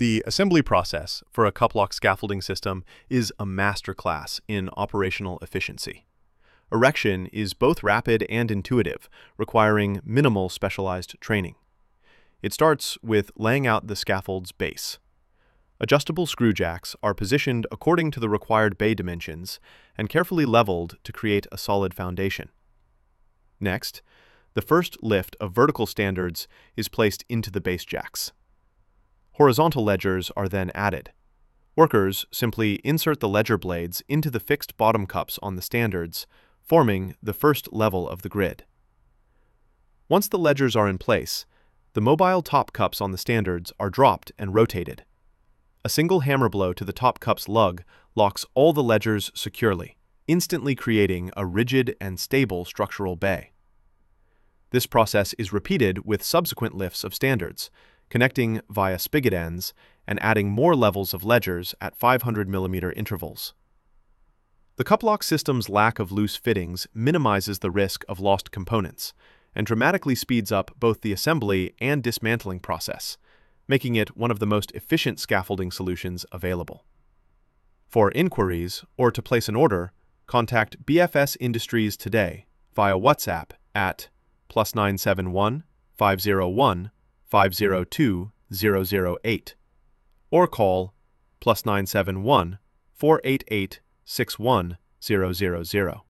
The assembly process for a cup-lock scaffolding system is a masterclass in operational efficiency. Erection is both rapid and intuitive, requiring minimal specialized training. It starts with laying out the scaffold's base. Adjustable screw jacks are positioned according to the required bay dimensions and carefully leveled to create a solid foundation. Next, the first lift of vertical standards is placed into the base jacks. Horizontal ledgers are then added. Workers simply insert the ledger blades into the fixed bottom cups on the standards, forming the first level of the grid. Once the ledgers are in place, the mobile top cups on the standards are dropped and rotated. A single hammer blow to the top cup's lug locks all the ledgers securely, instantly creating a rigid and stable structural bay. This process is repeated with subsequent lifts of standards, connecting via spigot ends and adding more levels of ledgers at 500 mm intervals. The cup-lock system's lack of loose fittings minimizes the risk of lost components and dramatically speeds up both the assembly and dismantling process, making it one of the most efficient scaffolding solutions available. For inquiries or to place an order, contact BFS Industries today via WhatsApp at +971 501 502 008 or call +971 488 61000.